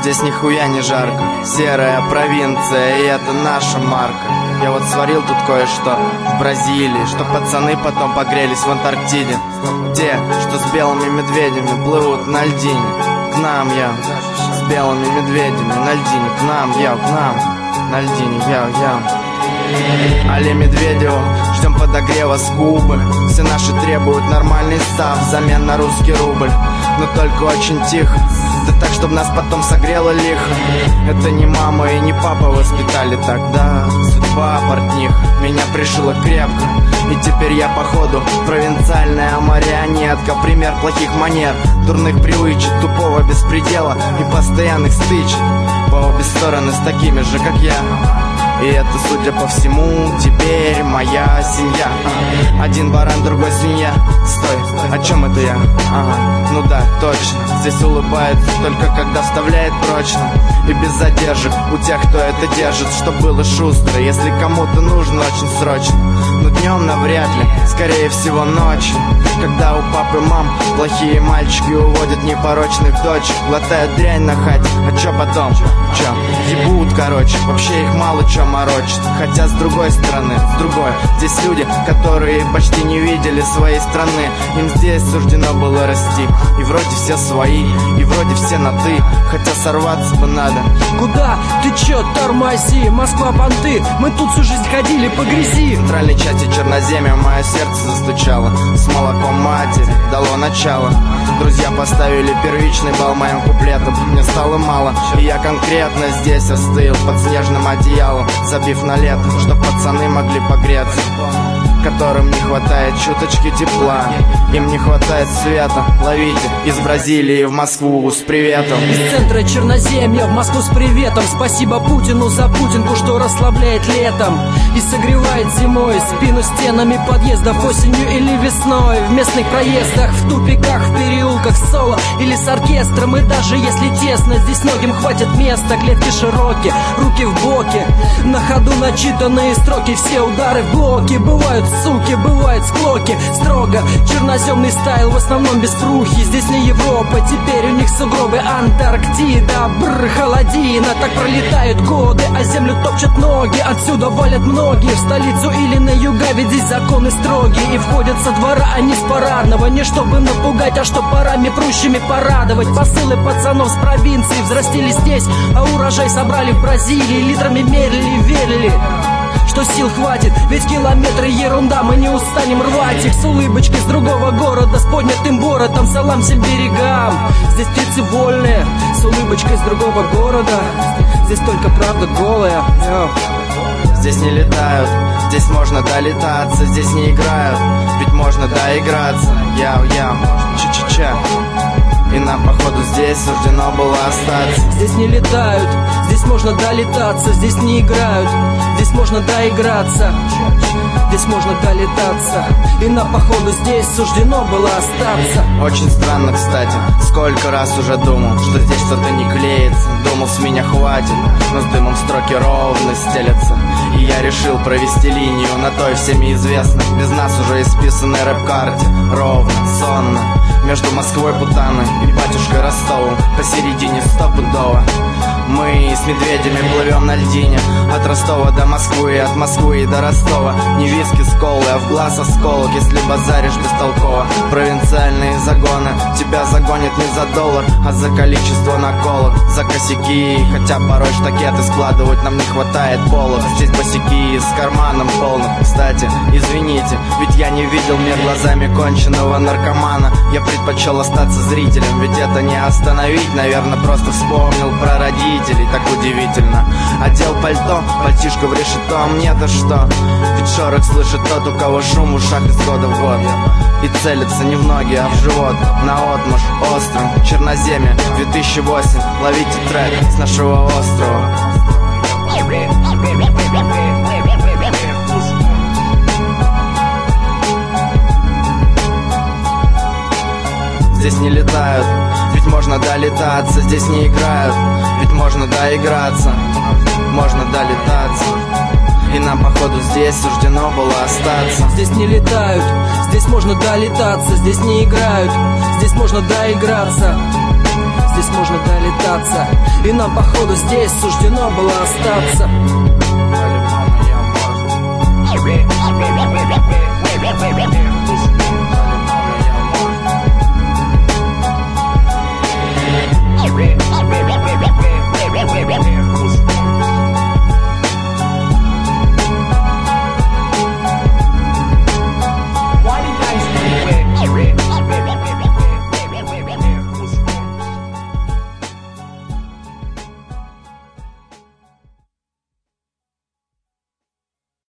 Здесь нихуя не жарко, серая провинция, и это наша марка. Я вот сварил тут кое-что в Бразилии, что пацаны потом погрелись в Антарктиде. Те, что с белыми медведями плывут на льдине. К нам я с белыми медведями на льдине. К нам я, к нам на льдине, я. Але Медведеву ждем подогрева с Кубы. Все наши требуют нормальный став взамен на русский рубль. Но только очень тихо, да так, чтобы нас потом согрело лихо. Это не мама и не папа воспитали тогда. Судьба портних меня пришила крепко. И теперь я походу провинциальная марионетка. Пример плохих манер, дурных привычек, тупого беспредела и постоянных стычек по обе стороны с такими же, как я. И это, судя по всему, теперь моя семья. Один баран, другой свинья. Стой, о чем это я? Ага, ну да, точно. Здесь улыбается только когда вставляет прочно и без задержек у тех, кто это держит, чтоб было шустро, если кому-то нужно очень срочно. Но днем навряд ли, скорее всего ночью, когда у папы и мам плохие мальчики уводят непорочных дочек, глотают дрянь на хате, а чё потом? Чё? Ебут, короче, вообще их мало чё морочит. Хотя с другой стороны, здесь люди, которые почти не видели своей страны. Им здесь суждено было расти, и вроде все свои, и вроде все на ты, хотя сорваться бы надо. Куда? Ты чё, тормози, Москва, понты, мы тут всю жизнь ходили по грязи. В центральной части Черноземья мое сердце застучало, с молоком матери дало начало. Друзья поставили первичный балл моим куплетам, мне стало мало, и я конкретно здесь остыл под снежным одеялом, забив на лето, чтоб пацаны могли погреться, которым не хватает чуточки тепла, им не хватает света. Ловите из Бразилии в Москву с приветом. Из центра Черноземья в Москву с приветом. Спасибо Путину за Путинку, что расслабляет летом и согревает зимой спину стенами подъездов осенью или весной. В местных проездах, в тупиках, в переулках с соло или с оркестром. И даже если тесно, здесь многим хватит места. Клетки широкие, руки в боки, на ходу начитанные строки. Все удары в блоки. Бывают суки, бывают склоки. Строго черноземный стайл, в основном без фрухи. Здесь не Европа, теперь у них сугробы Антарктида. Бррр, холодина, так пролетают годы, а землю топчут ноги. Отсюда валят многие в столицу или на юга, ведь здесь законы строгие. И входят со двора, а не с парадного. Не чтобы напугать, а чтоб парами прущими порадовать. Посылы пацанов с провинции взрастили здесь, а урожай собрали в Бразилии. Литрами мерили, верили, что сил хватит, ведь километры ерунда, мы не устанем рвать их. С улыбочкой с другого города, с поднятым бородом, салам всем берегам. Здесь птицы вольные, с улыбочкой с другого города. Здесь только правда голая. Здесь не летают, здесь можно долетаться. Здесь не играют, ведь можно доиграться. Яу-яу, ча-ча-ча. И нам, походу, здесь суждено было остаться. Здесь не летают, здесь можно долетаться. Здесь не играют, здесь можно доиграться. Здесь можно долетаться. И нам, походу, здесь суждено было остаться. Очень странно, кстати, сколько раз уже думал, что здесь что-то не клеится. Думал, с меня хватит, но с дымом строки ровно стелятся. И я решил провести линию на той всеми известной, без нас уже исписанной рэп-карте. Ровно, сонно, между Москвой, Путаной и батюшкой Ростовым, посередине стопудово. Мы с медведями плывем на льдине, от Ростова до Москвы, от Москвы и до Ростова. Не виски с колой, а в глаз осколок, если базаришь бестолково. Провинциальные загоны тебя загонят не за доллар, а за количество наколок, за косяки. Хотя порой штакеты складывать нам не хватает полок. Здесь босяки с карманом полным. Кстати, извините, ведь я не видел мир глазами конченого наркомана. Я предпочел остаться зрителем, ведь это не остановить. Наверное, просто вспомнил про родителей. Так удивительно. Одел пальто, пальтишко в решето, а мне-то что? Ведь шорох слышит тот, у кого шум в ушах из года в год. И целится не в ноги, а в живот. Наотмашь острым, Черноземье 2008. Ловите трек с нашего острова. Здесь не летают, ведь можно долетаться. Здесь не играют, ведь можно доиграться. Можно долетаться. И нам, походу, здесь суждено было остаться. Здесь не летают, здесь можно долетаться. Здесь не играют, здесь можно доиграться. Здесь можно долетаться. И нам, походу, здесь суждено было остаться. По-любому я, может.